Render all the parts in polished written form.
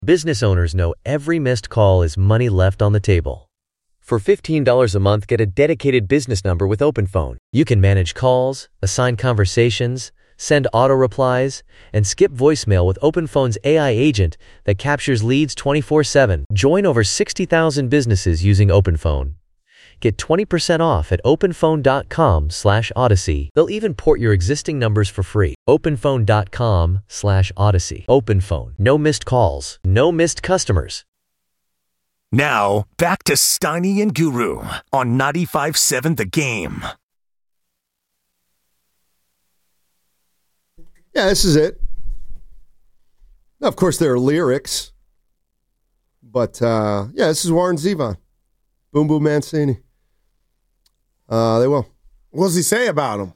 Business owners know every missed call is money left on the table. For $15 a month, get a dedicated business number with OpenPhone. You can manage calls, assign conversations, send auto replies, and skip voicemail with OpenPhone's AI agent that captures leads 24/7. Join over 60,000 businesses using OpenPhone. Get 20% off at openphone.com/Odyssey. They'll even port your existing numbers for free. openphone.com/Odyssey. OpenPhone. No missed calls. No missed customers. Now, back to Steiny and Guru on 95.7 The Game. Yeah, this is it. Now, of course, there are lyrics. But, this is Warren Zevon. Boom Boom Mancini. They will. What does he say about him?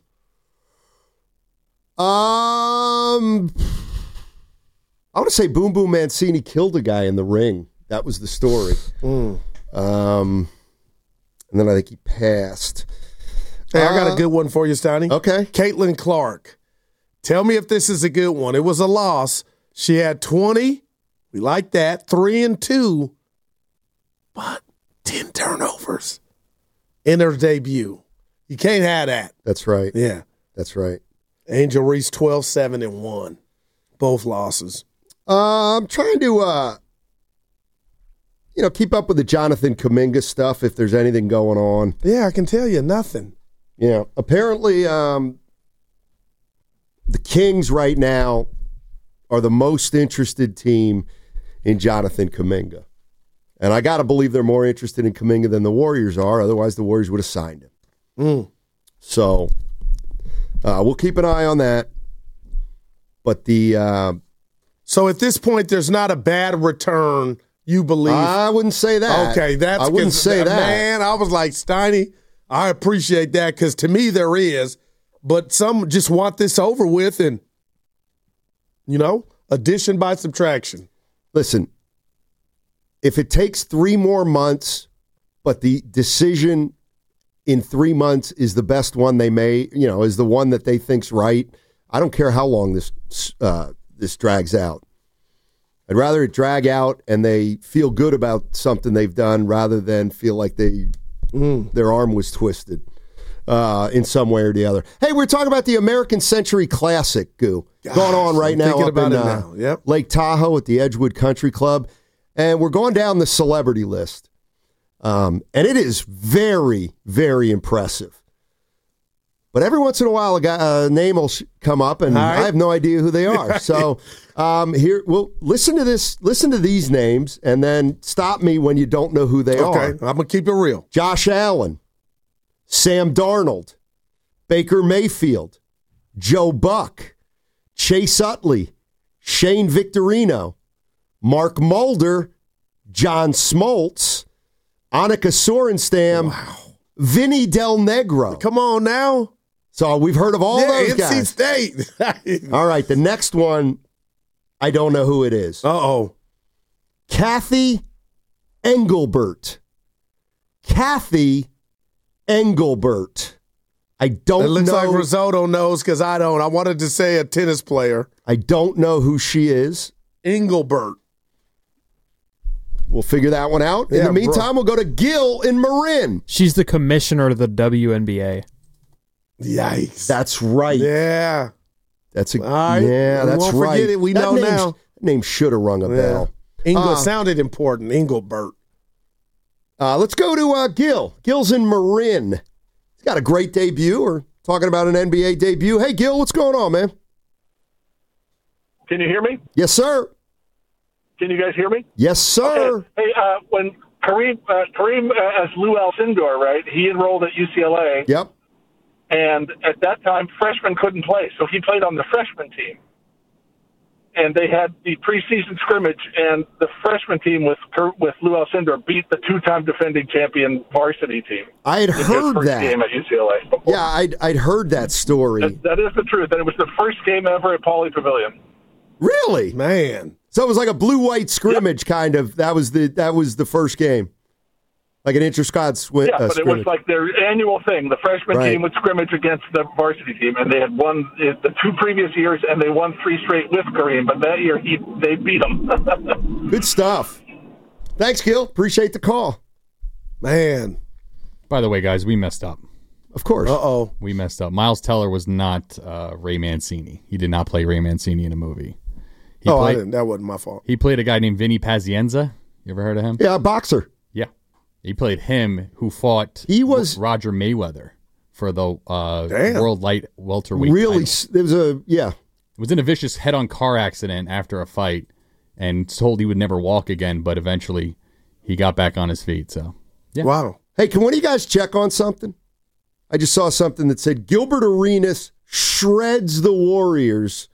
I want to say Boom Boom Mancini killed a guy in the ring. That was the story. And then I think he passed. Hey, I got a good one for you, Steiny. Okay. Caitlin Clark. Tell me if this is a good one. It was a loss. She had 20. We like that. 3-2. But 10 turnovers in her debut. You can't have that. That's right. Yeah. That's right. Angel Reese 12-7-1. Both losses. I'm trying to keep up with the Jonathan Kuminga stuff if there's anything going on. Yeah, I can tell you nothing. Yeah. Apparently the Kings right now are the most interested team in Jonathan Kuminga. And I got to believe they're more interested in Kuminga than the Warriors are. Otherwise, the Warriors would have signed him. So we'll keep an eye on that. But so at this point, there's not a bad return, you believe? I wouldn't say that. Okay, I wouldn't say that. Man, I was like, Steiny, I appreciate that because to me there is. But some just want this over with and, addition by subtraction. Listen, if it takes 3 more months, but the decision in 3 months is the best one they may, is the one that they think's right, I don't care how long this drags out. I'd rather it drag out and they feel good about something they've done rather than feel like their arm was twisted in some way or the other. Hey, we're talking about the American Century Classic, Goo, going on right now up in Lake Tahoe at the Edgewood Country Club. And we're going down the celebrity list. And it is very, very impressive. But every once in a while, a name will come up, and I have no idea who they are. So here, we'll listen to this. Listen to these names, and then stop me when you don't know who they are. Okay, I'm gonna keep it real. Josh Allen, Sam Darnold, Baker Mayfield, Joe Buck, Chase Utley, Shane Victorino, Mark Mulder, John Smoltz, Annika Sorenstam, Vinny Del Negro. Come on now. So we've heard of all those NC guys. State. All right, the next one, I don't know who it is. Uh-oh. Kathy Engelbert. Kathy Engelbert. I don't know. It looks like Risotto knows because I don't. I wanted to say a tennis player. I don't know who she is. Engelbert. We'll figure that one out. In the meantime, we'll go to Gil in Marin. She's the commissioner of the WNBA. Yikes. That's right. Yeah. That's All right. Yeah, that's won't right. Forget it. We know now. That name should have rung a bell. Sounded important. Engelbert. Let's go to Gil. Gil's in Marin. He's got a great debut. We're talking about an NBA debut. Hey, Gil, what's going on, man? Can you hear me? Yes, sir. Can you guys hear me? Yes, sir. Okay. Hey, when Kareem as Lou Alcindor, right? He enrolled at UCLA. Yep. And at that time, freshmen couldn't play, so he played on the freshman team. And they had the preseason scrimmage, and the freshman team with Lou Alcindor beat the 2-time defending champion varsity team. I had heard that game at UCLA. Before. Yeah, I'd heard that story. That is the truth, and it was the first game ever at Pauley Pavilion. Really, man? So it was like a blue-white scrimmage kind of. That was the first game. Like an inter-squad scrimmage. Yeah, but it was like their annual thing. The freshman team would scrimmage against the varsity team, and they had won the 2 previous years, and they won 3 straight with Kareem. But that year, they beat them. Good stuff. Thanks, Gil. Appreciate the call. Man. By the way, guys, we messed up. Of course. Uh-oh. We messed up. Miles Teller was not Ray Mancini. He did not play Ray Mancini in a movie. I didn't. That wasn't my fault. He played a guy named Vinny Pazienza. You ever heard of him? Yeah, a boxer. Yeah. He played him who fought Roger Mayweather for the world light welterweight Really? title. There was was in a vicious head-on car accident after a fight and told he would never walk again, but eventually he got back on his feet. So, yeah. Wow. Hey, can one of you guys check on something? I just saw something that said Gilbert Arenas shreds the Warriors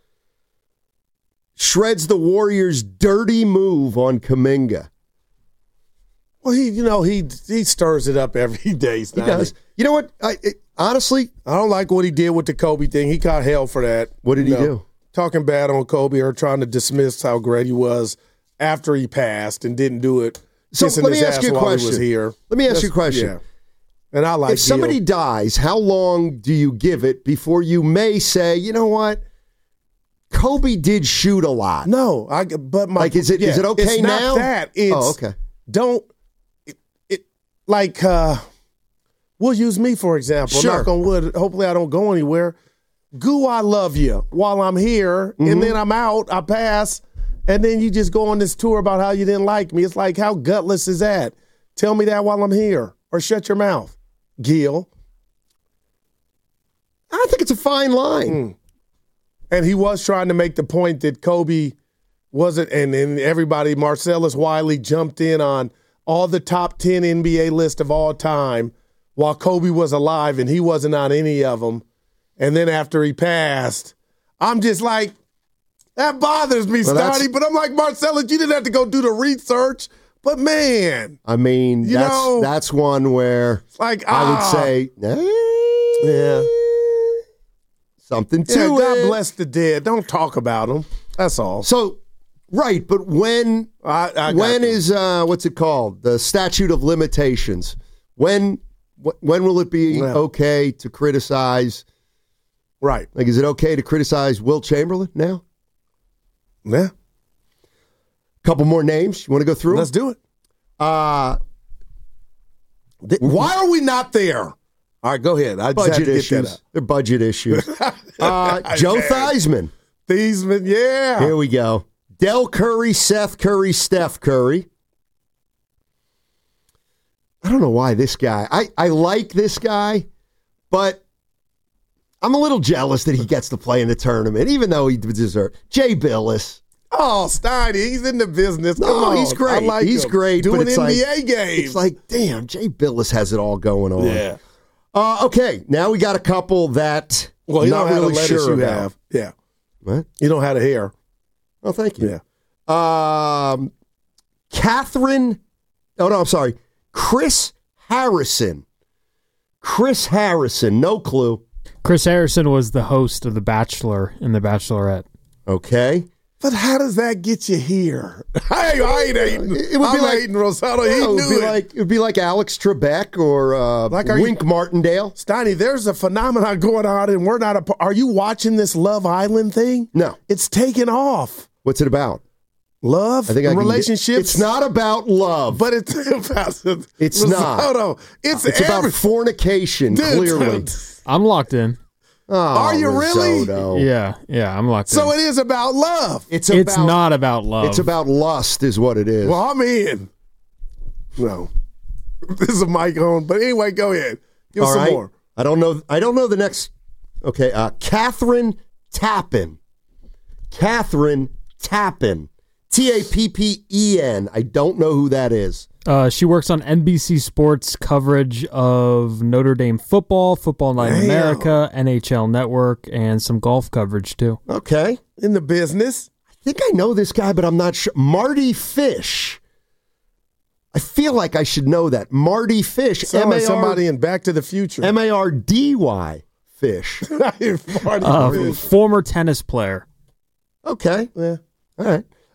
dirty move on Kuminga. Well, he stirs it up every day. He does. You know what? Honestly, I don't like what he did with the Kobe thing. He got hell for that. What did he do? Talking bad on Kobe or trying to dismiss how great he was after he passed and didn't do it. So let me ask you a question. Was here. Let me ask you a question. Yeah. And I like if somebody dies, how long do you give it before you may say, you know what? Kobe did shoot a lot. No, is it okay it's Not now? that. It's okay. We'll use me for example. Sure. Knock on wood. Hopefully, I don't go anywhere. Goo, I love you while I'm here, and then I'm out. I pass, and then you just go on this tour about how you didn't like me. It's like, how gutless is that? Tell me that while I'm here, or shut your mouth, Gil. I think it's a fine line. And he was trying to make the point that Kobe wasn't, and then everybody, Marcellus Wiley jumped in on all the top 10 NBA list of all time while Kobe was alive, and he wasn't on any of them. And then after he passed, I'm just like, that bothers me, Stoney. But I'm like, Marcellus, you didn't have to go do the research. But, man. I mean, that's one where I would say, yeah. Something to God bless the dead. Don't talk about them. That's all. So, right, but when is what's it called? The statute of limitations. When will it be okay to criticize? Right. Like, is it okay to criticize Wilt Chamberlain now? Yeah. Couple more names. You want to go through? Let's do it. Why are we not there? All right, go ahead. I just budget issues. They're budget issues. Joe Theismann. Theismann, yeah. Here we go. Del Curry, Seth Curry, Steph Curry. I don't know why this guy. I like this guy, but I'm a little jealous that he gets to play in the tournament, even though he deserves. Jay Billis. Oh, Steiny, he's in the business. Come on. He's great. He's great. Doing but it's NBA games. It's like, damn, Jay Billis has it all going on. Yeah. Okay, now we got a couple that you not know really how sure you about. have. Yeah. What? You don't have the hair. Oh, thank you. Yeah. Catherine. Oh, no, I'm sorry. Chris Harrison. Chris Harrison. No clue. Chris Harrison was the host of The Bachelor and The Bachelorette. Okay. But how does that get you here? I ain't hating. It would be hating Rosado. He knew it. It would be like Alex Trebek or Wink Martindale. Steiny, there's a phenomenon going on, and we're not. Are you watching this Love Island thing? No. It's taken off. What's it about? Love? I think relationships? It's not about love. But it's about... It's not. It's about fornication, clearly. I'm locked in. Oh, are you really? Yeah, I'm locked in. So it is about love. It's not about love. It's about lust is what it is. Well, I'm in. No. This is a mic on. But anyway, go ahead. Give us some more. I don't know the next. Okay. Catherine Tappan. Catherine Tappan. Tappen. I don't know who that is. She works on NBC Sports coverage of Notre Dame football, Football Night in America, NHL Network, and some golf coverage, too. Okay. In the business. I think I know this guy, but I'm not sure. Marty Fish. I feel like I should know that. Marty Fish. Somebody in Back to the Future. Mardy Fish. Fish. Former tennis player. Okay. Yeah. All right.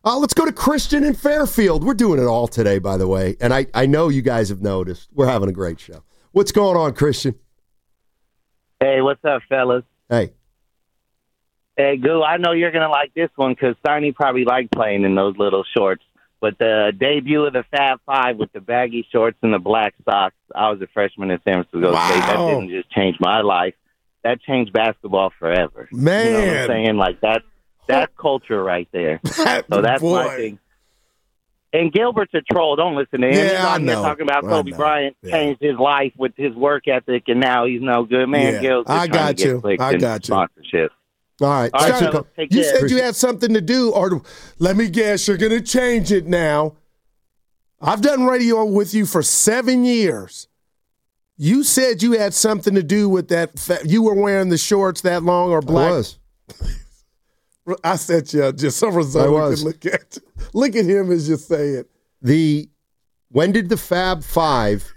Let's go to Christian in Fairfield. We're doing it all today, by the way. And I know you guys have noticed. We're having a great show. What's going on, Christian? Hey, what's up, fellas? Hey. Hey, Goo, I know you're going to like this one because Steiny probably liked playing in those little shorts. But the debut of the Fab Five with the baggy shorts and the black socks, I was a freshman at San Francisco State. That didn't just change my life. That changed basketball forever. Man. You know what I'm saying? Like, that's culture right there. So that's my thing. And Gilbert's a troll. Don't listen to him. He's out here talking about Kobe Bryant changed his life with his work ethic, and now he's no good. Man, Gil's just trying to get clicks and sponsorship. All right. You said you had something to do, or let me guess, you're going to change it now. I've done radio with you for 7 years. You said you had something to do with that. You were wearing the shorts that long or black. I was. I said, just so Rosanna can look at. Look at him as you say it. When did the Fab Five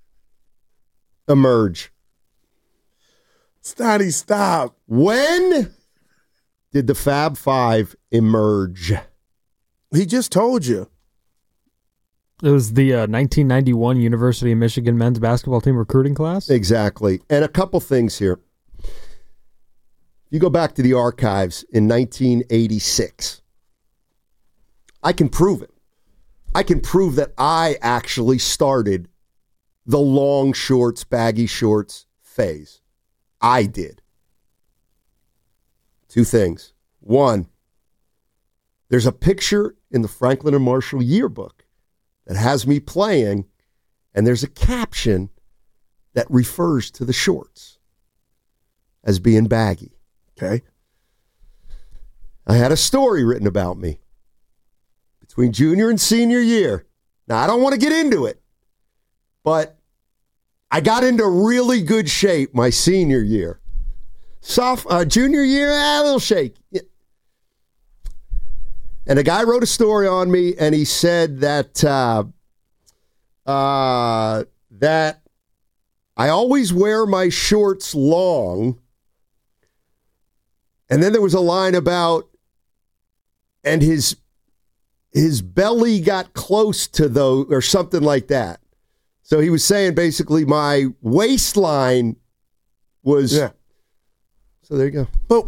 emerge? Steiny, stop. When did the Fab Five emerge? He just told you. It was the 1991 University of Michigan men's basketball team recruiting class? Exactly. And a couple things here. You go back to the archives in 1986. I can prove it. I can prove that I actually started the long shorts, baggy shorts phase. I did. Two things. One, there's a picture in the Franklin and Marshall yearbook that has me playing, and there's a caption that refers to the shorts as being baggy. Okay. I had a story written about me between junior and senior year. Now, I don't want to get into it, but I got into really good shape my senior year. Junior year, a little shake. Yeah. And a guy wrote a story on me, and he said that that I always wear my shorts long. And then there was a line about, and his belly got close to those, or something like that. So he was saying basically my waistline was. Yeah. So there you go. But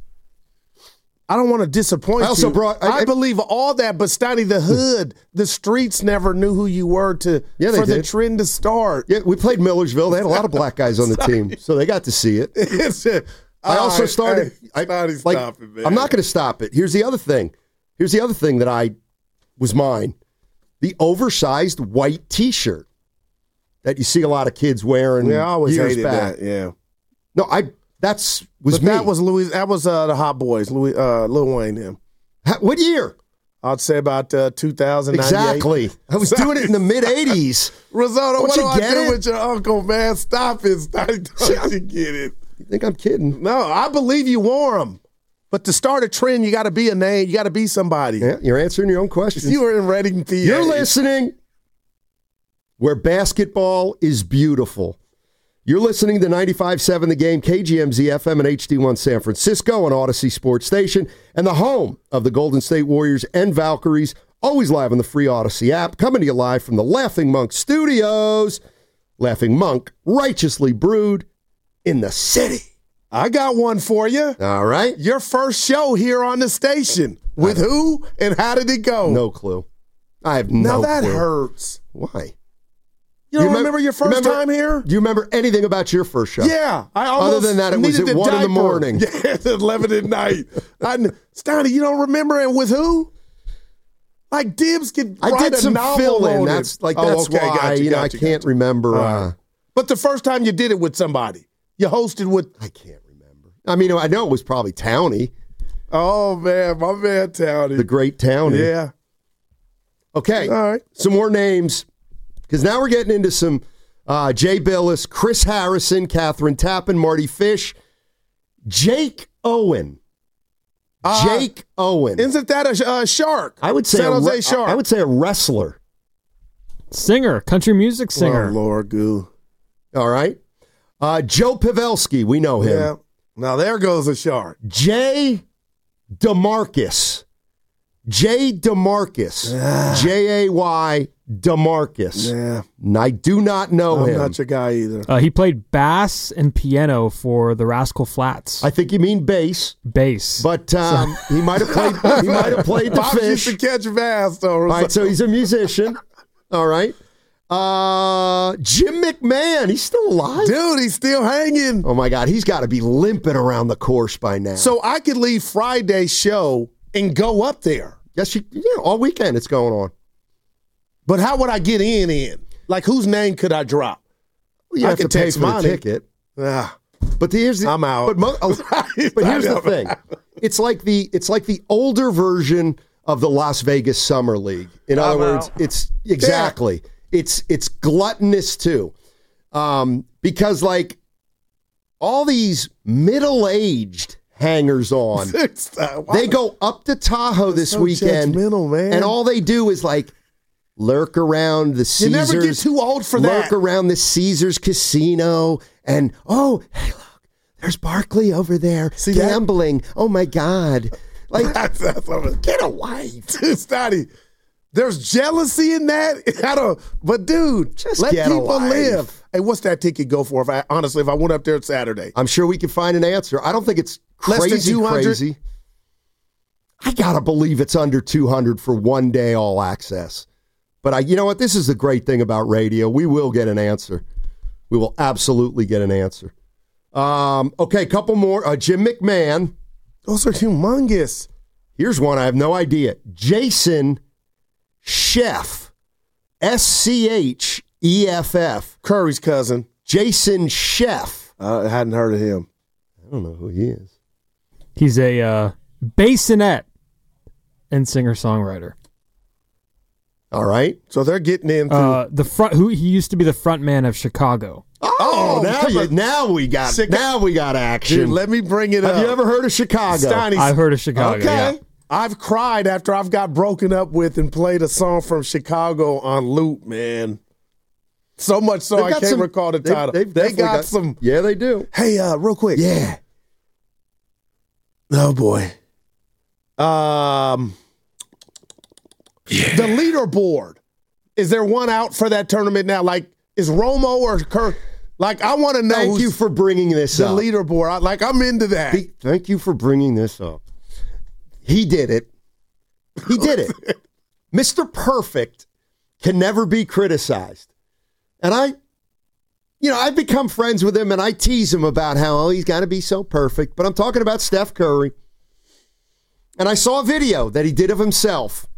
I don't want to disappoint I also you. brought. I believe all that, but Steiny, the hood, the streets never knew who you were for the trend to start. Yeah, we played Millersville. They had a lot of black guys on the team, so they got to see it. I also started. Stop it, man. I'm not going to stop it. Here's the other thing. Here's the other thing that was mine. The oversized white T-shirt that you see a lot of kids wearing. Yeah, I always years hated back. that. Yeah. No, that was me. That was Louis. That was the Hot Boys. Lil Wayne. Him. What year? I'd say about 2000. Exactly. I was doing it in the mid '80s. Risotto, what do I do it? with your uncle, man? Stop it. Don't you get it? You think I'm kidding? No, I believe you wore them. But to start a trend, you got to be a name. You got to be somebody. Yeah, you're answering your own questions. You were in Reading, PA. You're listening where basketball is beautiful. You're listening to 95.7 The Game, KGMZ FM and HD1 San Francisco on Odyssey Sports Station, and the home of the Golden State Warriors and Valkyries, always live on the free Odyssey app, coming to you live from the Laughing Monk Studios. Laughing Monk, righteously brewed in the city. I got one for you. All right. Your first show here on the station. With who and how did it go? No clue. I have no clue. Now that hurts. Why? You don't remember your first time here? Do you remember anything about your first show? Yeah. Other than that, it was at 1 in the morning. Yeah, it's 11 at night. Steiny, you don't remember it with who? Like Dibs could write I did some fill-in. That's why I can't remember. But the first time you did it with somebody. You hosted with... I can't remember. I mean, I know it was probably Townie. Oh, man. My man Townie. The great Townie. Yeah. Okay. All right. Some more names. Because now we're getting into some Jay Billis, Chris Harrison, Catherine Tappan, Marty Fish, Jake Owen. Jake Owen. Isn't that a shark? I would say San Jose Shark. I would say a wrestler. Singer. Country music singer. Oh, Lord, goo. All right. Joe Pavelski, we know him. Yeah. Now there goes a shark. Jay DeMarcus. Jay DeMarcus. Jay DeMarcus. Yeah. And I do not know I'm him. not your guy either. He played bass and piano for the Rascal Flatts. I think you mean bass. Bass. But he might have played. He might have played the Pops fish. used to catch bass, though. All right, so he's a musician. All right. Jim McMahon, he's still alive. Dude, he's still hanging. Oh my God, he's got to be limping around the course by now. So I could leave Friday's show and go up there. Yes, all weekend it's going on. But how would I get in? Like, whose name could I drop? Well, you I have to could pay text for the money. ticket. Ah, But I'm out. But here's the thing: it's like the older version of the Las Vegas Summer League. In other words, it's exactly it's gluttonous too, because like all these middle-aged hangers-on, they go up to Tahoe this weekend, man. and all they do is like lurk around the Caesars. You never get too old for that. Lurk around the Caesars Casino, and hey, look, there's Barkley over there gambling. Oh my God! Like, get away, Stoddy. There's jealousy in that. But dude, just let get people alive. live. Hey, what's that ticket go for? If I went up there Saturday, I'm sure we could find an answer. I don't think it's Less than crazy. 200? Crazy. I gotta believe it's under 200 for one day all access. But you know what? This is the great thing about radio. We will get an answer. We will absolutely get an answer. Okay, couple more. Jim McMahon. Those are humongous. Here's one I have no idea. Jason Scheff. Scheff. Curry's cousin. Jason Scheff. I hadn't heard of him. I don't know who he is. He's a bassinet and singer-songwriter. All right. So they're getting in through He used to be the front man of Chicago. Oh, now we got action. Dude, let me bring it up. Have you ever heard of Chicago? I've heard of Chicago. Okay. Yeah. I've cried after I've got broken up with and played a song from Chicago on loop, man. So much so I can't recall the title. They got some. Yeah, they do. Hey, real quick. Yeah. Oh boy. The leaderboard. Is there one out for that tournament now? Like, is Romo or Kirk? Like, I want to know. Thank you for bringing this the up. leaderboard. I'm into that. Thank you for bringing this up. He did it. Mr. Perfect can never be criticized. And I've become friends with him, and I tease him about how he's got to be so perfect. But I'm talking about Steph Curry. And I saw a video that he did of himself.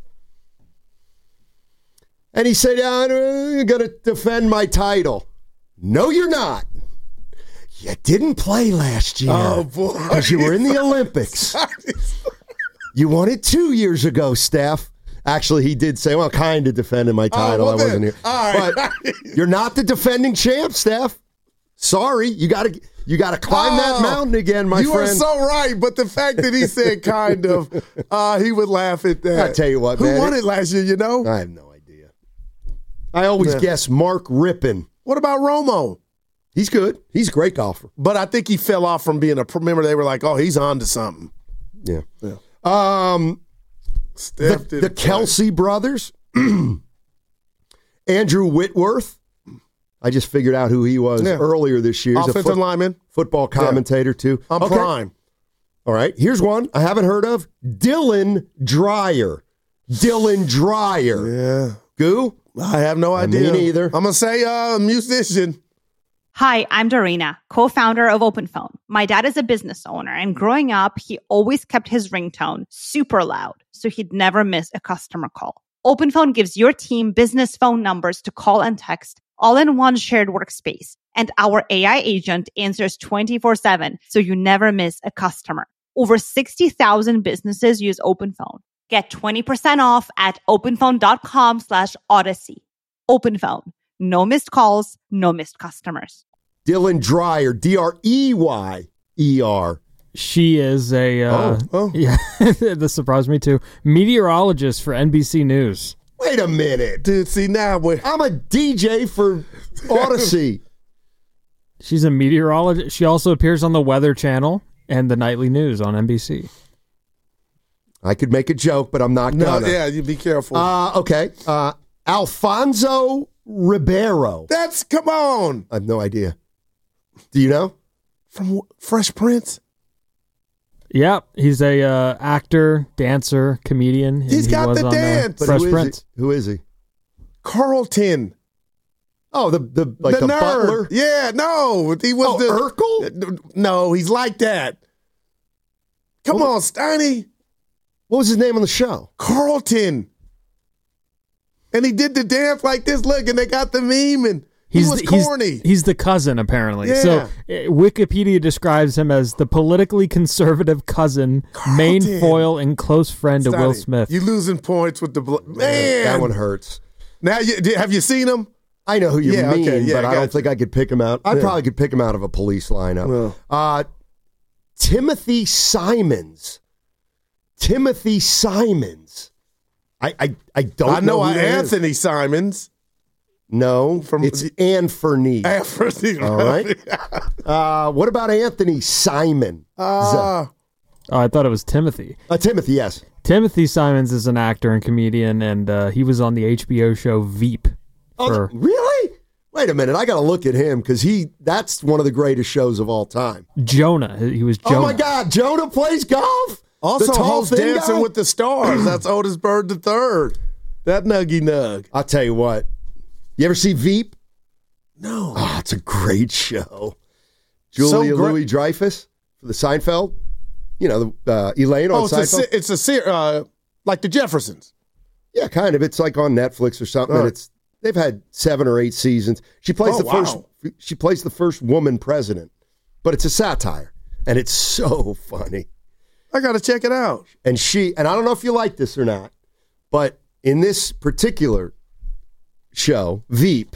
And he said, I'm going to defend my title. No, you're not. You didn't play last year. Oh, boy. Because you were in the Olympics. You won it 2 years ago, Steph. Actually, he did say, well, kind of defending my title. I wasn't here. All right. But you're not the defending champ, Steph. Sorry. You got to climb that mountain again, my friend. You are so right, but the fact that he said kind of, he would laugh at that. I tell you what, Who man. won it last year, you know? I have no idea. I always guess Mark Rippon. What about Romo? He's good. He's a great golfer. But I think he fell off from being remember they were like, oh, he's on to something. Yeah. Steph The Kelsey brothers. Andrew Whitworth. I just figured out who he was earlier this year. He's offensive lineman. Football commentator, too. On Prime. All right. Here's one I haven't heard of. Dylan Dreyer. Yeah. Goo? I have no idea. Me neither. I'm going to say musician. Hi, I'm Dorina, co-founder of OpenPhone. My dad is a business owner, and growing up, he always kept his ringtone super loud, so he'd never miss a customer call. OpenPhone gives your team business phone numbers to call and text, all in one shared workspace. And our AI agent answers 24/7, so you never miss a customer. Over 60,000 businesses use OpenPhone. Get 20% off at openphone.com/Odyssey. OpenPhone. No missed calls, no missed customers. Dylan Dreyer, Dreyer. She is a, yeah, this surprised me too, meteorologist for NBC News. Wait a minute. Dude, see now I'm a DJ for Odyssey. She's a meteorologist. She also appears on the Weather Channel and the Nightly News on NBC. I could make a joke, but I'm not No, gonna. yeah, you be careful. Okay. Alfonso Ribeiro. Come on. I have no idea. Do you know? From Fresh Prince? Yep, he's a actor, dancer, comedian. and He's he got was the on, dance. Fresh who Prince. Who is he? Carlton. Oh, the The nerd. butler? Yeah, no. He was Urkel? No, he's like that. Come on, Steiny. What was his name on the show? Carlton. And he did the dance like this. Look, and they got the meme, and he was corny. He's the cousin, apparently. Yeah. So Wikipedia describes him as the politically conservative cousin, main foil, and close friend of Will Steiny, Smith. You losing points with the man. That one hurts. Now, have you seen him? I know who you Yeah, mean, okay, yeah, but I don't think I could pick him out. I probably could pick him out of a police lineup. Timothy Simons. Timothy Simons. I don't I know who that is. Anthony Simons. No, it's Anthony. Anthony. All right. What about Anthony Simon? Oh, I thought it was Timothy. Timothy, yes. Timothy Simons is an actor and comedian, and he was on the HBO show Veep. Oh, really? Wait a minute. I got to look at him because that's one of the greatest shows of all time. Jonah. He was Jonah. Oh, my God. Jonah plays golf? Also The tall hosts thin Dancing guy? with the Stars. That's Otis Bird III. That nuggy nug. I'll tell you what. You ever see Veep? No. Oh, it's a great show. Julia Louis-Dreyfus for the Seinfeld. You know, Elaine on Seinfeld. It's a like the Jeffersons. Yeah, kind of. It's like on Netflix or something. And they've had 7 or 8 seasons. She plays She plays the first woman president, but it's a satire, and it's so funny. I got to check it out. And I don't know if you like this or not, but in this particular show, Veep,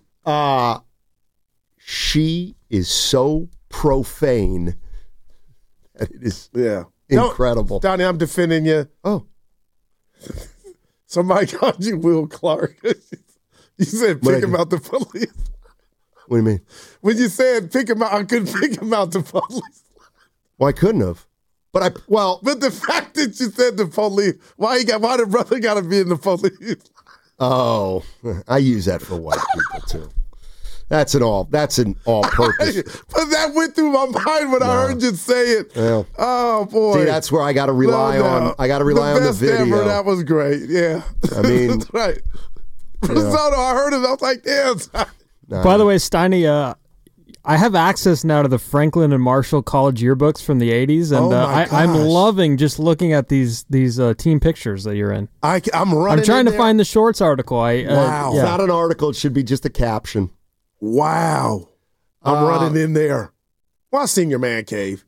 she is so profane that it is incredible. Donnie, I'm defending you. Oh. Somebody called you Will Clark. You said pick him out the police. What do you mean? When you said pick him out, I couldn't pick him out the police. Well, I couldn't have. But But the fact that you said the police, why the brother got to be in the police? Oh, I use that for white people too. That's an all-purpose. But that went through my mind when I heard you say it. Well, oh boy! See, that's where I got to rely on. I got to rely on the best video. Ever, that was great. Yeah, I mean, that's right. Risotto, I heard it. I was like, damn. By the way, Steiny, I have access now to the Franklin and Marshall College yearbooks from the 80s, and I'm loving just looking at these team pictures that you're in. I'm trying to find the shorts article. Wow. It's not an article. It should be just a caption. Wow. I'm running in there. Well, I seen your man cave.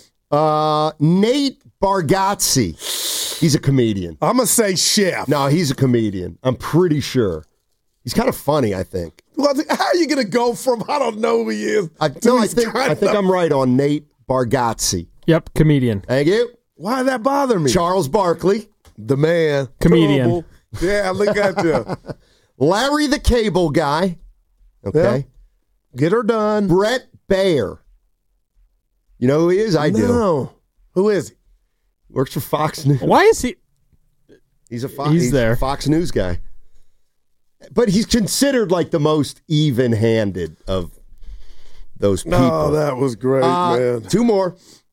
Nate Bargatze. He's a comedian. I'm going to say chef. No, he's a comedian. I'm pretty sure. He's kind of funny, I think. Well, how are you going to go from I don't know who he is? I think I'm right on Nate Bargatze. Yep, comedian. Thank you. Why did that bother me? Charles Barkley. The man. Comedian. Terrible. Yeah, look at you. Larry the Cable Guy. Okay. Yeah. Get her done. Brett Baer. You know who he is? I do. No. Who is he? Works for Fox News. Why is he? He's He's there. a Fox News guy. But he's considered like the most even-handed of those people. Oh, that was great, man. 2 more.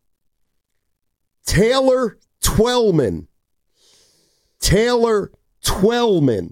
Taylor Twellman. Taylor Twellman.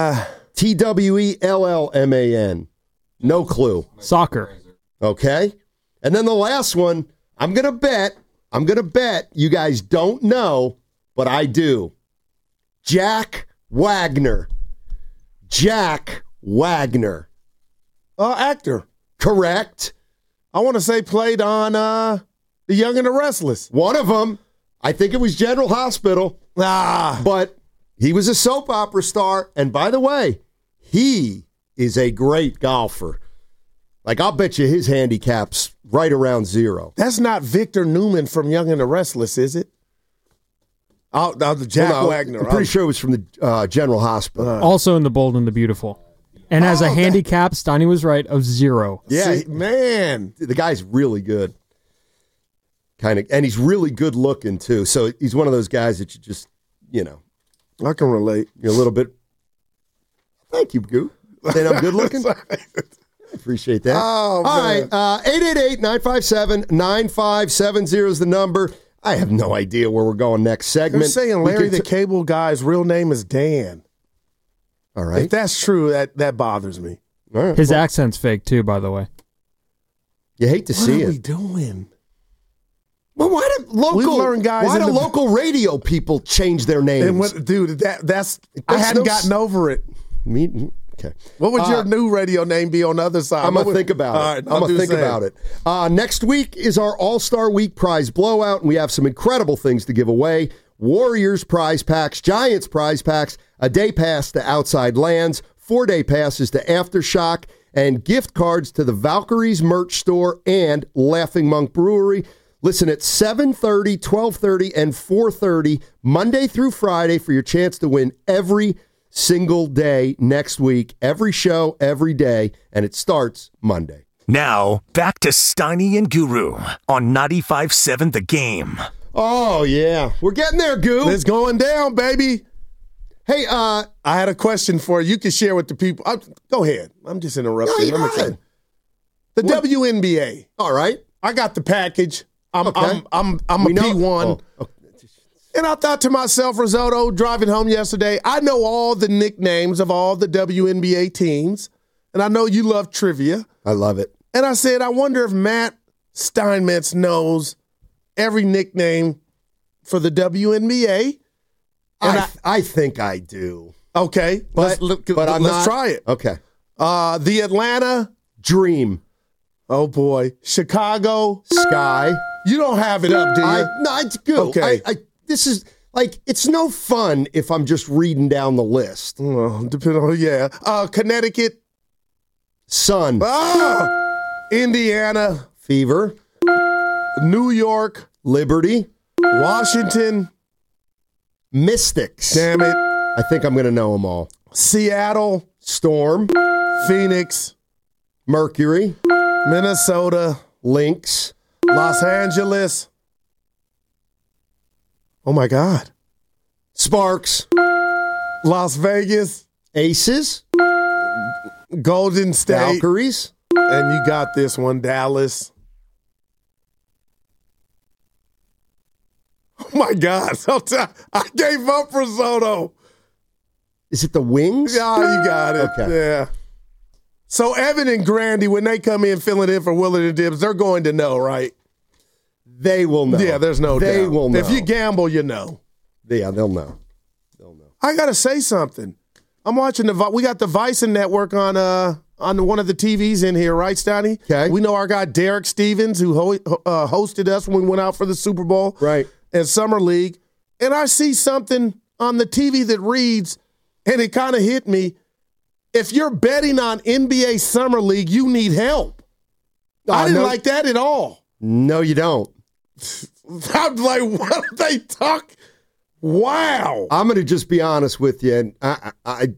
Twellman. No clue. Soccer. Okay. And then the last one, I'm going to bet you guys don't know, but I do. Jack Wagner. Jack Wagner. Actor. Correct. I want to say played on The Young and the Restless. One of them. I think it was General Hospital. But he was a soap opera star. And by the way, he is a great golfer. Like, I'll bet you his handicap's right around 0. That's not Victor Newman from Young and the Restless, is it? The Jack Wagner. I'm pretty sure it was from the General Hospital. Also in The Bold and the Beautiful. And has a handicap, Steiny was right, of 0. Yeah. See, man. The guy's really good. kind of, and he's really good looking too. So he's one of those guys that you just, I can relate. You're a little bit. Thank you, Goo. Saying I'm good looking. I appreciate that. Oh, all right, 888-957-9570 is the number. I have no idea where we're going next segment. They're saying Larry the Cable Guy's real name is Dan. All right. If that's true, that bothers me. All right. His accent's fake too, by the way. You hate to see it. What are we doing? Well, why do local radio people change their names? Dude, that's I hadn't gotten over it. Okay. What would your new radio name be on the other side? I'm going to think about it. Right, I'm going to think about it. Next week is our All-Star Week prize blowout, and we have some incredible things to give away. Warriors prize packs, Giants prize packs, a day pass to Outside Lands, 4-day passes to Aftershock, and gift cards to the Valkyries merch store and Laughing Monk Brewery. Listen at 7:30, 12:30, and 4:30, Monday through Friday, for your chance to win every single day next week, every show, every day, and it starts Monday. Now, back to Steiny and Guru on 95.7 The Game. Oh, yeah. We're getting there, Goo. It's going down, baby. Hey, I had a question for you. You can share with the people. Go ahead. I'm just interrupting. No, the WNBA. All right. I got the package. I'm a P1. P1. Oh. And I thought to myself, Risotto, driving home yesterday, I know all the nicknames of all the WNBA teams, and I know you love trivia. I love it. And I said, I wonder if Matt Steinmetz knows every nickname for the WNBA. I think I do. Okay. But let's try it. Okay. The Atlanta Dream. Oh, boy. Chicago Sky. You don't have it up, do you? No, it's good. Okay. This is, it's no fun if I'm just reading down the list. Well, depending on, yeah. Connecticut. Sun. Indiana. Fever. New York. Liberty. Washington. Mystics. Damn it. I think I'm going to know them all. Seattle. Storm. Phoenix. Mercury. Minnesota. Lynx. Los Angeles. Oh, my God. Sparks. Las Vegas. Aces. Golden State. Valkyries. And you got this one, Dallas. Oh, my God. I gave up Risotto. Is it the Wings? Yeah, you got it. Okay. Yeah. So Evan and Grandy, when they come in filling in for Willard and Dibbs, they're going to know, right? They will know. Yeah, there's no doubt. They will know. If you gamble, you know. Yeah, they'll know. I got to say something. I'm watching we got the Vicen Network on one of the TVs in here, right, Stoney? Okay. We know our guy Derek Stevens, who hosted us when we went out for the Super Bowl. Right. And Summer League. And I see something on the TV that reads, and it kind of hit me, if you're betting on NBA Summer League, you need help. I didn't like that at all. No, you don't. I'm like, what are they talking? Wow. I'm going to just be honest with you. And I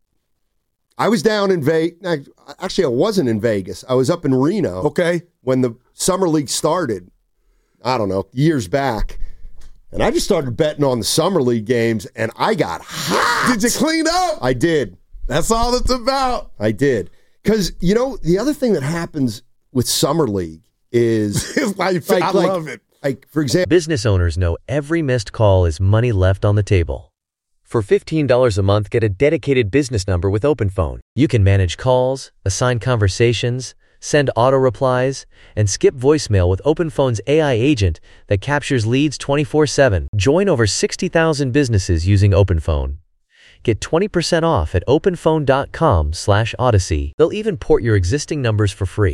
was down in Vegas. Actually, I wasn't in Vegas. I was up in Reno. Okay. When the Summer League started, I don't know, years back. And I just started betting on the Summer League games, and I got hot. Did you clean up? I did. That's all it's about. I did. Because, the other thing that happens with Summer League is... I love it. Like, for example... Business owners know every missed call is money left on the table. For $15 a month, get a dedicated business number with OpenPhone. You can manage calls, assign conversations, send auto replies, and skip voicemail with OpenPhone's AI agent that captures leads 24/7. Join over 60,000 businesses using OpenPhone. Get 20% off at openphone.com/Odyssey. They'll even port your existing numbers for free.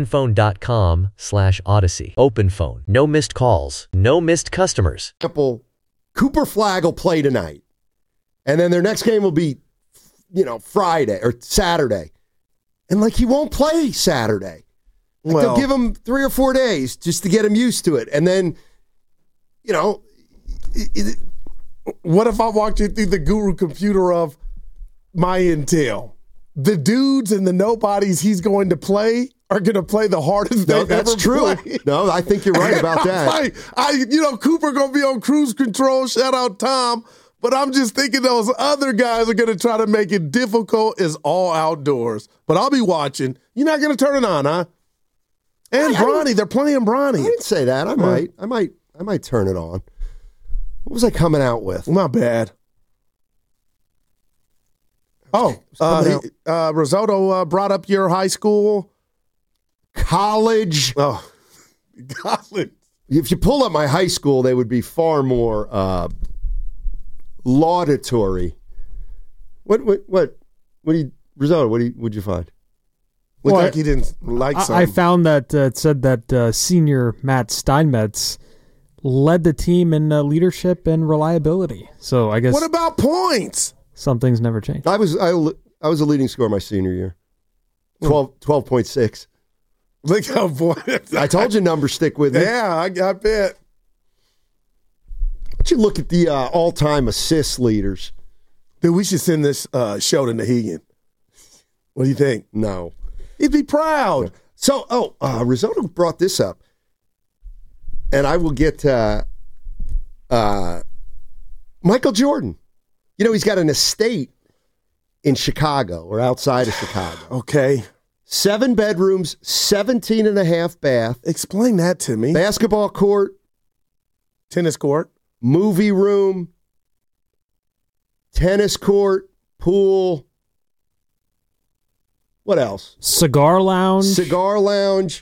openphone.com/Odyssey. OpenPhone. No missed calls. No missed customers. Cooper Flagg will play tonight. And then their next game will be, Friday or Saturday. And, he won't play Saturday. They'll give him 3 or 4 days just to get him used to it. And then, what if I walked you through the Guru computer of my intel? The dudes and the nobodies he's going to play are going to play the hardest they've that's ever true. played. No, I think you're right about that. Cooper going to be on cruise control. Shout out Tom. But I'm just thinking those other guys are going to try to make it difficult. It's all outdoors. But I'll be watching. You're not going to turn it on, huh? And Bronny, they're playing Bronny. I didn't say that. I might turn it on. What was I coming out with? Not bad. Risotto brought up your high school. College. Oh, college. If you pull up my high school, they would be far more laudatory. What do you, Risotto, what'd you find? Looked like you didn't like something. I found that it said that senior Matt Steinmetz led the team in leadership and reliability. So I guess. What about points? Some things never change. I was a leading scorer my senior year. 12.6. Look how boy. I told you numbers stick with me. Yeah, I bet. Why don't you look at the all-time assist leaders? Dude, we should send this show to Nahegan. What do you think? No. He'd be proud. So, Risotto brought this up. And I will get Michael Jordan. You know, he's got an estate in Chicago or outside of Chicago. Okay. 7 bedrooms, 17 and a half bath. Explain that to me. Basketball court. Tennis court. Movie room. Tennis court. Pool. What else? Cigar lounge. Cigar lounge.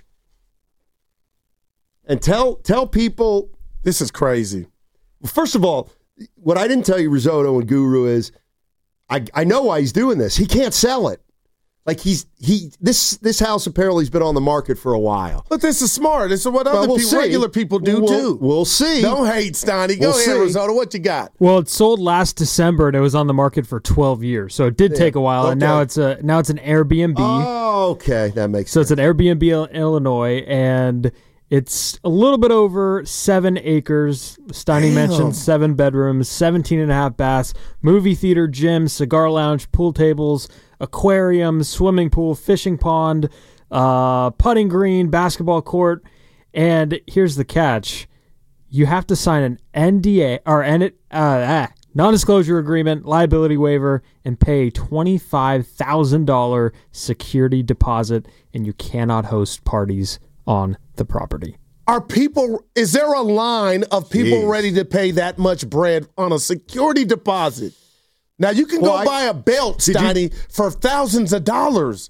And tell people. This is crazy. First of all, what I didn't tell you, Risotto and Guru, is I know why he's doing this. He can't sell it. Like this house apparently has been on the market for a while. But this is smart. This is what regular people do too. We'll see. Don't hate, Steiny. Go ahead, Risotto. What you got? Well, it sold last December and it was on the market for 12 years. So it did take a while, and now it's an Airbnb. Oh, okay, that makes sense. So it's an Airbnb in Illinois, and it's a little bit over 7 acres. Steiny mentioned 7 bedrooms, 17 and a half baths, movie theater, gym, cigar lounge, pool tables, aquarium, swimming pool, fishing pond, putting green, basketball court. And here's the catch. You have to sign an NDA or non-disclosure agreement, liability waiver, and pay $25,000 security deposit, and you cannot host parties on the property. Is there a line of people ready to pay that much bread on a security deposit? Now, you can go buy a belt, Steiny, for thousands of dollars.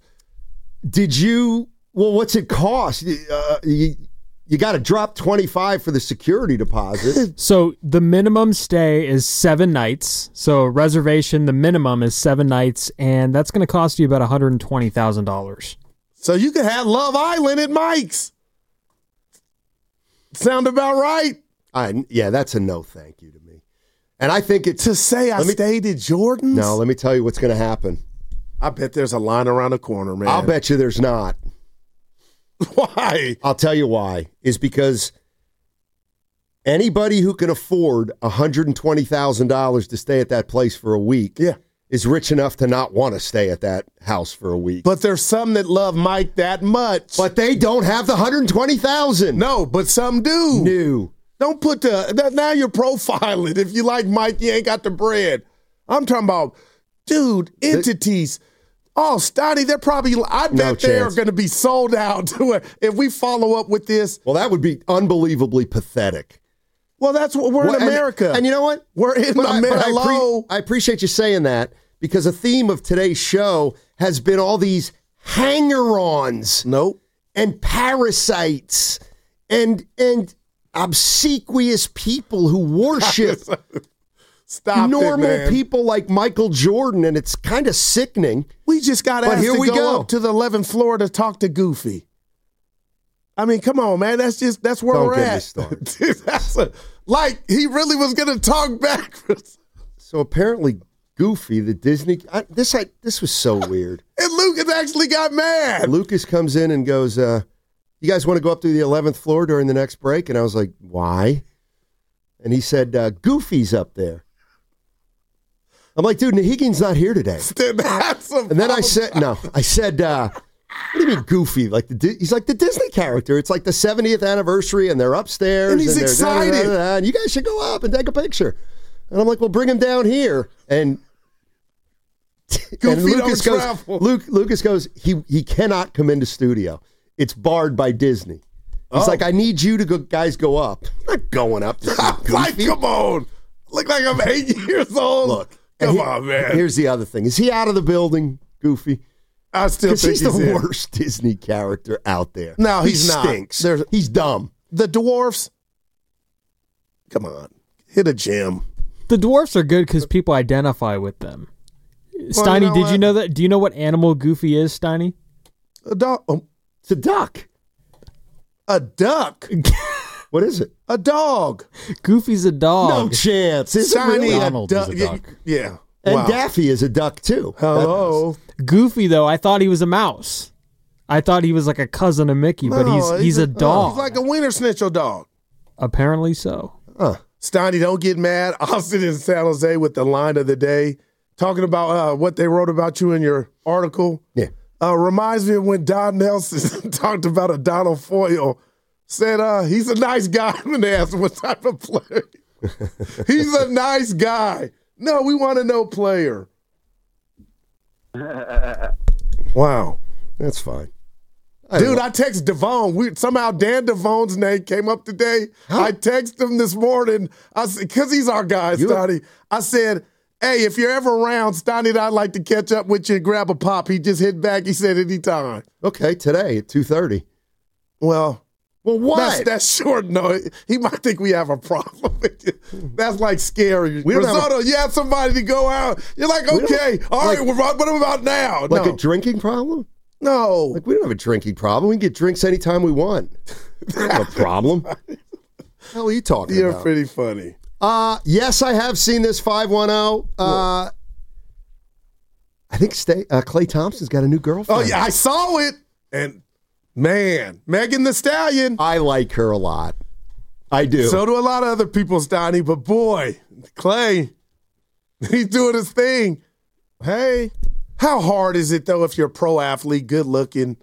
What's it cost? You got to drop $25 for the security deposit. So the minimum stay is 7 nights. So reservation, the minimum is 7 nights, and that's going to cost you about $120,000. So you could have Love Island at Mike's. Sound about right? Yeah, that's a no thank you to me. And I think it's... To say I stayed at Jordan's? No, let me tell you what's going to happen. I bet there's a line around the corner, man. I'll bet you there's not. Why? I'll tell you why. Is because anybody who can afford $120,000 to stay at that place for a week is rich enough to not want to stay at that house for a week. But there's some that love Mike that much. But they don't have the $120,000. No, but some do. No. Don't put now you're profiling. If you like Mike, you ain't got the bread. I'm talking about, dude, entities. Steiny, they're probably, I bet they're going to be sold out to it if we follow up with this. Well, that would be unbelievably pathetic. Well, that's what we're in America. And you know what? We're in America. I appreciate you saying that, because a theme of today's show has been all these hanger-ons. Nope. And parasites and obsequious people who worship normal people like Michael Jordan, and it's kind of sickening. We just got asked to go up to the 11th floor to talk to Goofy. I mean, come on, man. That's where we're at. Like, he really was going to talk back. So apparently Goofy, the Disney, this was so weird. And Lucas actually got mad. Lucas comes in and goes, you guys want to go up to the 11th floor during the next break? And I was like, why? And he said, Goofy's up there. I'm like, dude, Nahegan's not here today. And then I said, What do you mean goofy? He's like the Disney character. It's like the 70th anniversary, and they're upstairs. And he's they're excited. And you guys should go up and take a picture. And I'm like, well, bring him down here. And Lucas goes, he cannot come into studio. It's barred by Disney. He's like, I need you to guys go up. I'm not going up to see Goofy. Like, come on. Look like I'm 8 years old. Look. Come on, man. Here's the other thing. Is he out of the building, Goofy? I still think he's the in. worst Disney character out there. No, he's not. Stinks. He's dumb. The dwarfs. Come on. Hit a gym. The dwarfs are good because people identify with them. Steiny, you know did you know that? Do you know what animal Goofy is, Steiny? A dog. It's a duck. A duck? What is it? A dog. Goofy's a dog. No chance. Is it Steiny, really? Donald is a duck. Yeah. And Wow. Daffy is a duck, too. Hello. Goofy, though, I thought he was a mouse. I thought he was like a cousin of Mickey, but he's a dog. He's like a wiener schnitzel dog. Apparently so. Steiny, don't get mad. Austin in San Jose with the line of the day, talking about what they wrote about you in your article. Yeah. Reminds me of when Don Nelson talked about a Donald Foyle. Said he's a nice guy. And they asked him what type of player. He's a nice guy. No, we want to know player. Wow. That's fine. Dude, I text Devon. Somehow Dan Devon's name came up today. I texted him this morning. I said, because he's our guy, Stoney. I said, hey, if you're ever around, Stoney and I'd like to catch up with you and grab a pop. He just hit back. He said anytime. Okay, today at 2:30. Well, what? That's short. No, he might think we have a problem with you. That's like scary. We don't Risotto, you have somebody to go out. You're like, okay, all right, what about now? Like a drinking problem? No. Like, we don't have a drinking problem. We can get drinks anytime we want. We don't have a problem. What the hell are you talking You're about? pretty funny. Yes, I have seen this 510. I think Klay Thompson's got a new girlfriend. Oh, yeah, I saw it. And, man, Megan Thee Stallion. I like her a lot. I do. So do a lot of other people, Stoney. But, boy, Klay, he's doing his thing. Hey, how hard is it, though, if you're a pro athlete, good looking,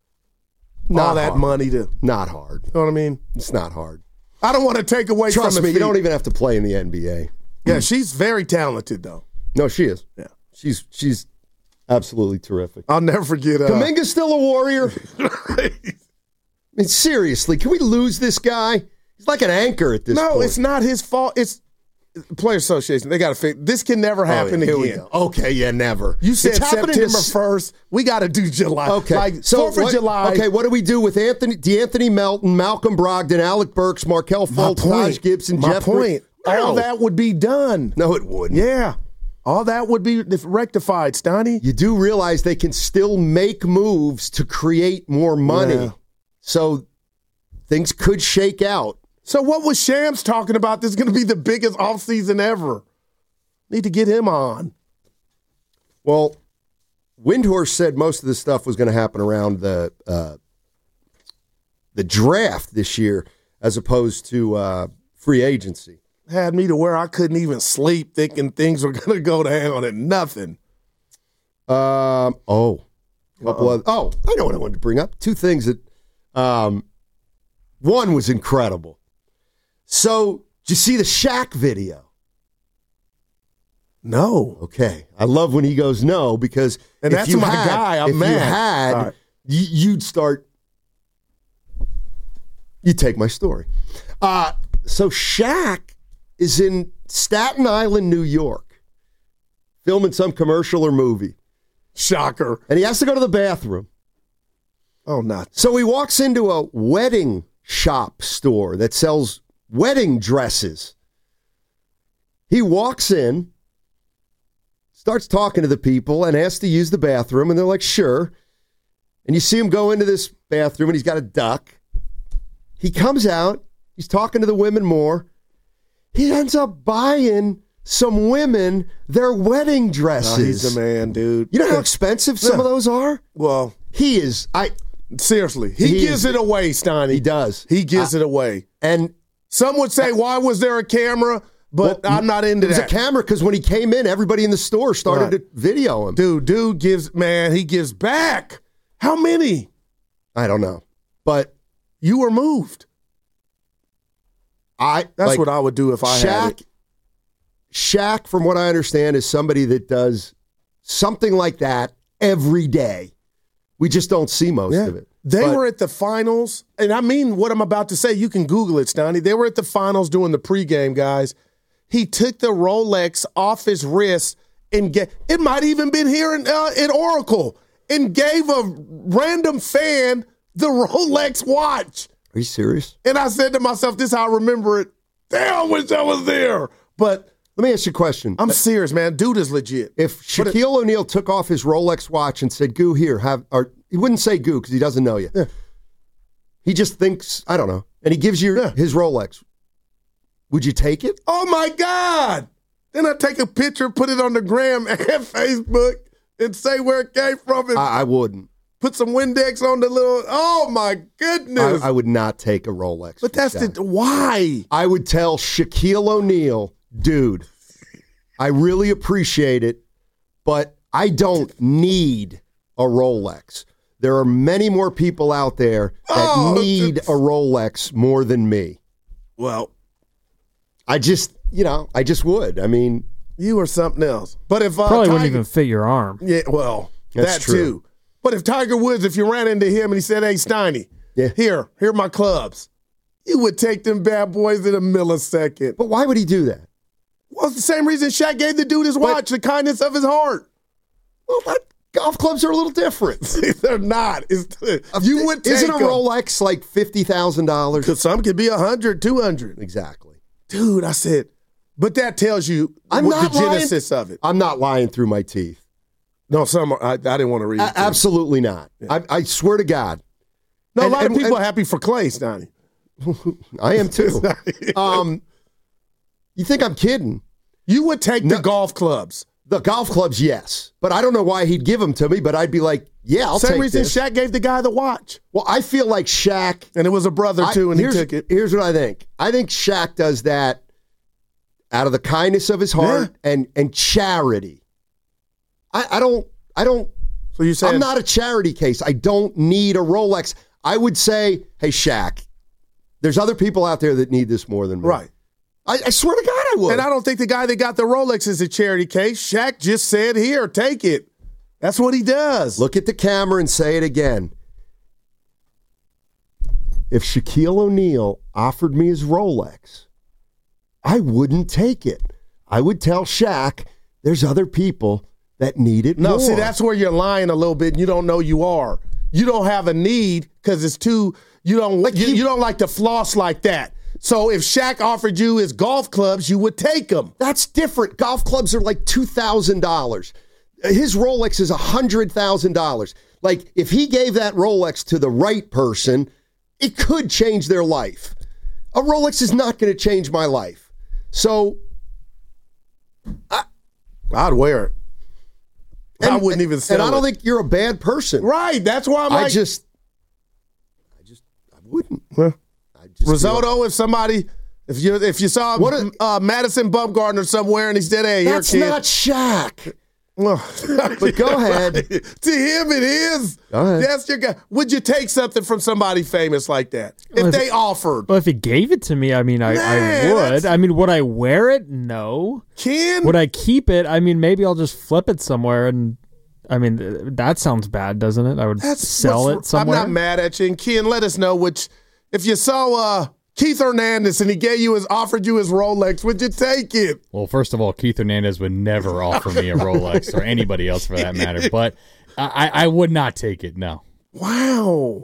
all that money to. Not hard. You know what I mean? It's not hard. I don't want to take away Trust from me, you don't even have to play in the NBA. Yeah, she's very talented, though. No, she is. Yeah. She's absolutely terrific. I'll never forget. Kuminga's still a warrior. I mean, seriously, can we lose this guy? He's like an anchor at this point. No, it's not his fault. It's Player Association. They got to fix. This can never happen here again. We go. Okay, yeah, never. You said It's happening September 1st. We got to do July. Okay. Like so 4th of July. Okay, what do we do with DeAnthony Melton, Malcolm Brogdon, Alec Burks, Markelle Fultz, Taj Gibson, Jeff Green? All that would be done. No, it wouldn't. Yeah. All that would be rectified, Stoney. You do realize they can still make moves to create more money. Yeah. So things could shake out. So what was Shams talking about? This is going to be the biggest offseason ever. Need to get him on. Well, Windhorst said most of the stuff was going to happen around the draft this year as opposed to free agency. Had me to where I couldn't even sleep thinking things were going to go down and nothing. I know what I wanted to bring up. Two things that one was incredible. So, did you see the Shaq video? No. Okay. I love when he goes no because and if that's you my had, guy. I'm if mad. you had, right. you'd start. You take my story. So Shaq is in Staten Island, New York, filming some commercial or movie. Shocker. And he has to go to the bathroom. Oh, not. So he walks into a wedding shop store that sells wedding dresses. He walks in, starts talking to the people, and asks to use the bathroom, and they're like, sure. And you see him go into this bathroom, and he's got a duck. He comes out. He's talking to the women more. He ends up buying some women their wedding dresses. Oh, he's a man, dude. You know how expensive some of those are? Well, he is. Seriously, he gives it away, Steiny. He does. He gives it away. And some would say, why was there a camera? But I'm not into that. There was a camera because when he came in, everybody in the store started to video him. Dude gives, man, he gives back. How many? I don't know. But you were moved. That's like, what I would do if I had it. Shaq, from what I understand, is somebody that does something like that every day. We just don't see most of it. They were at the finals, and I mean what I'm about to say. You can Google it, Stoney. They were at the finals doing the pregame, guys. He took the Rolex off his wrist and it might even been here in Oracle, and gave a random fan the Rolex watch. Are you serious? And I said to myself, this is how I remember it. Damn, I wish I was there. But let me ask you a question. I'm serious, man. Dude is legit. If Shaquille O'Neal took off his Rolex watch and said, "Goo, here, or he wouldn't say "Goo" because he doesn't know you. Yeah. He just thinks, I don't know, and he gives you his Rolex. Would you take it? Oh my God! Then I take a picture, put it on the gram and Facebook, and say where it came from. And I wouldn't. Put some Windex on the little. Oh my goodness! I would not take a Rolex. But that's why. I would tell Shaquille O'Neal, dude, I really appreciate it, but I don't need a Rolex. There are many more people out there that need a Rolex more than me. Well, I just would. I mean, you are something else. But if probably wouldn't even fit your arm. Yeah, well, that's that true. Too. But if Tiger Woods, if you ran into him and he said, "Hey, Steiny, here are my clubs," you would take them bad boys in a millisecond. But why would he do that? Well, it's the same reason Shaq gave the dude his watch, the kindness of his heart. Well, golf clubs are a little different. They're not. You would take Isn't a Rolex like $50,000? Because some could be $100, $200. Exactly. Dude, I said, but that tells you the genesis of it. I'm not lying through my teeth. No, I didn't want to read it. Absolutely not. Yeah. I swear to God. No, a lot of people are happy for Clay, Stoney. I am too. You think I'm kidding? You would take the golf clubs. The golf clubs, yes. But I don't know why he'd give them to me, but I'd be like, yeah, I'll take this. Same reason Shaq gave the guy the watch. Well, I feel like Shaq... And it was a brother, too, and he took it. Here's what I think. I think Shaq does that out of the kindness of his heart and charity. I don't... So you saying... I'm not a charity case. I don't need a Rolex. I would say, hey, Shaq, there's other people out there that need this more than me. Right. I swear to God I would. And I don't think the guy that got the Rolex is a charity case. Shaq just said, here, take it. That's what he does. Look at the camera and say it again. If Shaquille O'Neal offered me his Rolex, I wouldn't take it. I would tell Shaq there's other people that need it more. No, see, that's where you're lying a little bit and you don't know you are. You don't have a need because it's too, you don't like to floss like that. So if Shaq offered you his golf clubs, you would take them. That's different. Golf clubs are like $2,000. His Rolex is $100,000. Like, if he gave that Rolex to the right person, it could change their life. A Rolex is not going to change my life. So, I'd wear it. I wouldn't even sell it. And I don't think you're a bad person. Right. That's why I'm I wouldn't. Well, Risotto, if you saw Madison Bumgarner somewhere and he said, hey, that's here, kid. Not Shaq. Well, but go ahead. To him, it is. Go ahead. That's your guy. Would you take something from somebody famous like that if they offered? Well, if he gave it to me, I mean, I would. I mean, would I wear it? No. Would I keep it? I mean, maybe I'll just flip it somewhere. And I mean, that sounds bad, doesn't it? I would sell it somewhere. I'm not mad at you. And Ken, let us know if you saw Keith Hernandez and he offered you his Rolex, would you take it? Well, first of all, Keith Hernandez would never offer me a Rolex or anybody else for that matter. But I would not take it, no. Wow.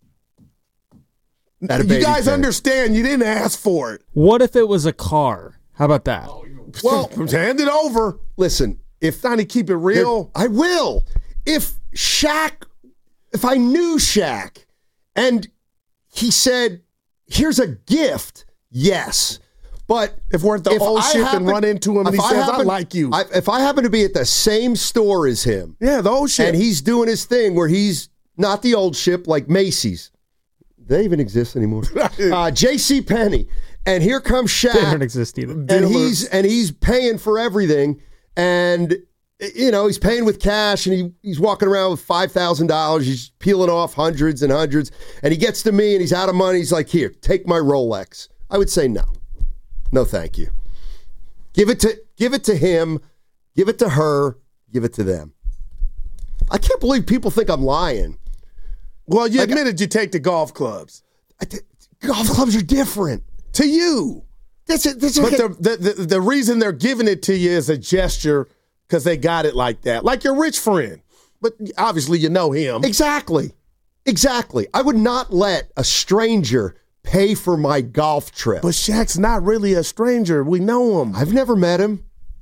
You guys understand you didn't ask for it. What if it was a car? How about that? Well, hand it over. Listen, if Donnie, keep it real. I will. If I knew Shaq and he said, here's a gift, yes. But if we're at the old ship and run into him and he says, I like you. If I happen to be at the same store as him. Yeah, the old ship. And he's doing his thing where he's not the old ship like Macy's. Do they even exist anymore? JCPenney. And here comes Shaq. They don't exist either. And he's paying for everything. And he's paying with cash and he's walking around with $5,000. He's peeling off hundreds and hundreds. And he gets to me and he's out of money. He's like, here, take my Rolex. I would say no. No, thank you. Give it to him. Give it to her. Give it to them. I can't believe people think I'm lying. Well, you admitted you take the golf clubs. Golf clubs are different. To you. That's it. But the reason they're giving it to you is a gesture because they got it like that. Like your rich friend. But obviously you know him. Exactly. I would not let a stranger pay for my golf trip. But Shaq's not really a stranger. We know him. I've never met him.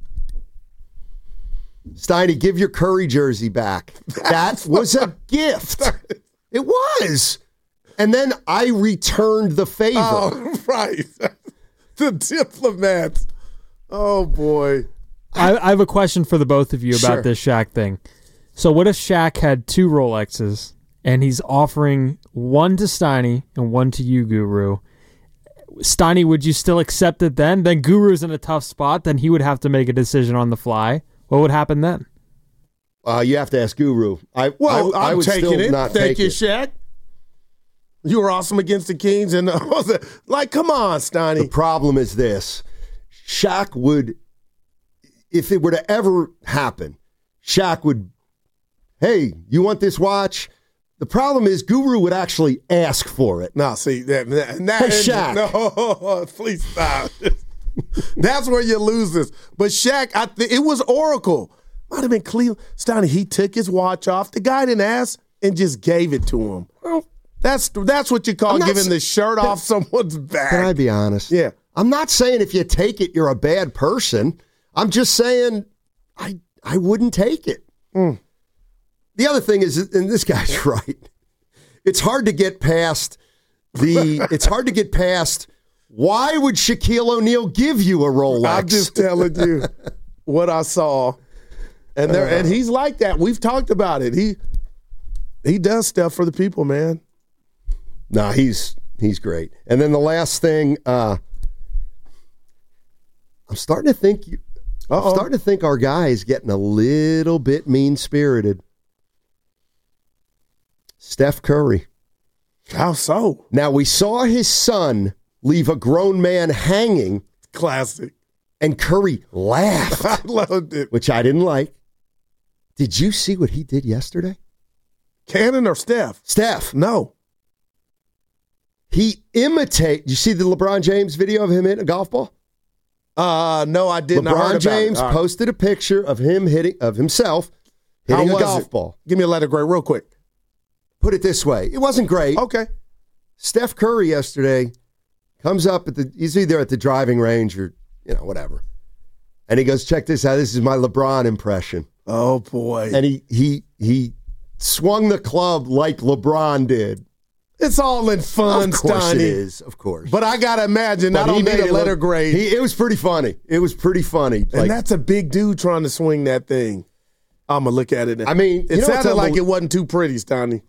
Steiny, give your Curry jersey back. That was a gift. It was. And then I returned the favor. Oh, right. The diplomats. Oh, boy. I have a question for the both of you about Sure. this Shaq thing. So what if Shaq had 2 Rolexes and he's offering one to Steiny and one to you, Guru? Steiny, would you still accept it then? Then Guru's in a tough spot. Then he would have to make a decision on the fly. What would happen then? You have to ask Guru. I'm would taking still it. not Thank take you, it. Shaq. You were awesome against the Kings. And like, come on, Steiny. The problem is this. Shaq would, if it were to ever happen, Shaq would, hey, you want this watch? The problem is Guru would actually ask for it. No, see, Hey, Shaq. No, please stop. That's where you lose this. But Shaq, it was Oracle. Might have been Cleveland. Steiny, he took his watch off. The guy didn't ask and just gave it to him. Well, That's what you call giving the shirt off someone's back. Can I be honest? Yeah. I'm not saying if you take it, you're a bad person. I'm just saying I wouldn't take it. The other thing is, and this guy's right, it's hard to get past why would Shaquille O'Neal give you a Rolex? I'm just telling you what I saw. And he's like that. We've talked about it. He does stuff for the people, man. No, he's great. And then the last thing, I'm starting to think our guy is getting a little bit mean-spirited. Steph Curry. How so? Now, we saw his son leave a grown man hanging. Classic. And Curry laughed. I loved it. Which I didn't like. Did you see what he did yesterday? Cannon or Steph? Steph. No. He you see the LeBron James video of him hitting a golf ball? No, I didn't. LeBron James posted a picture of himself hitting a golf ball. Give me a letter grade real quick. Put it this way. It wasn't great. Okay. Steph Curry yesterday comes up he's either at the driving range or, whatever. And he goes, check this out. This is my LeBron impression. Oh, boy. And he swung the club like LeBron did. It's all in fun, Of course Steiny. it is, of course. But I got to imagine, I don't need a letter grade. It was pretty funny. And that's a big dude trying to swing that thing. I'm going to look at it. I mean, it sounded like it wasn't too pretty, Steiny.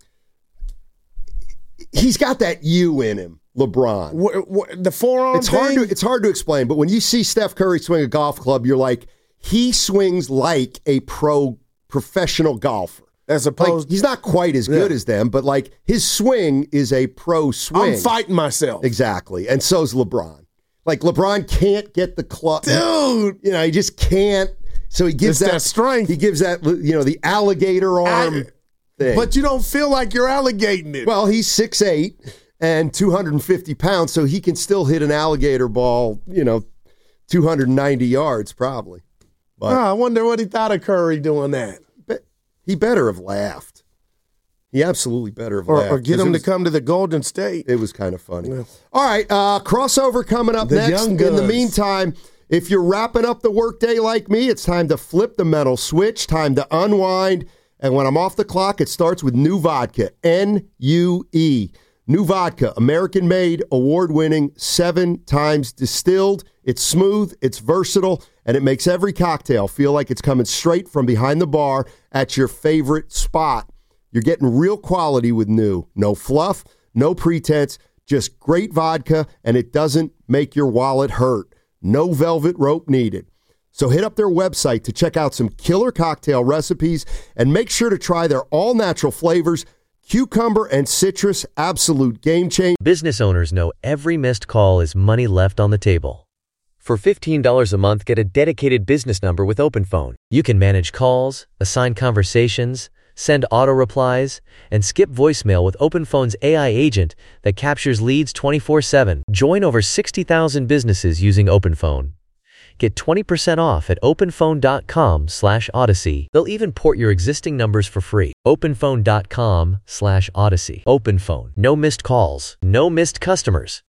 He's got that U in him, LeBron. The forearm thing? It's hard to explain, but when you see Steph Curry swing a golf club, you're like, he swings like a professional golfer. As opposed, he's not quite as good as them, but his swing is a pro swing. I'm fighting myself. Exactly. And so's LeBron. LeBron can't get the club. Dude. He just can't. So he gives that strength. He gives that, the alligator arm thing. But you don't feel like you're alligating it. Well, he's 6'8" and 250 pounds, so he can still hit an alligator ball, 290 yards probably. But I wonder what he thought of Curry doing that. He better have laughed. He absolutely better have laughed. Or get him to come to the Golden State. It was kind of funny. Yeah. All right, crossover coming up next. Young In the meantime, if you're wrapping up the workday like me, it's time to flip the mental switch, time to unwind. And when I'm off the clock, it starts with New Vodka, N-U-E. New Vodka, American-made, award-winning, 7 times distilled. It's smooth, it's versatile, and it makes every cocktail feel like it's coming straight from behind the bar at your favorite spot. You're getting real quality with New. No fluff, no pretense, just great vodka, and it doesn't make your wallet hurt. No velvet rope needed. So hit up their website to check out some killer cocktail recipes and make sure to try their all-natural flavors, cucumber and citrus, absolute game changer. Business owners know every missed call is money left on the table. For $15 a month, get a dedicated business number with OpenPhone. You can manage calls, assign conversations, send auto replies, and skip voicemail with OpenPhone's AI agent that captures leads 24/7. Join over 60,000 businesses using OpenPhone. Get 20% off at openphone.com/Odyssey. They'll even port your existing numbers for free. Openphone.com/Odyssey. OpenPhone. No missed calls. No missed customers.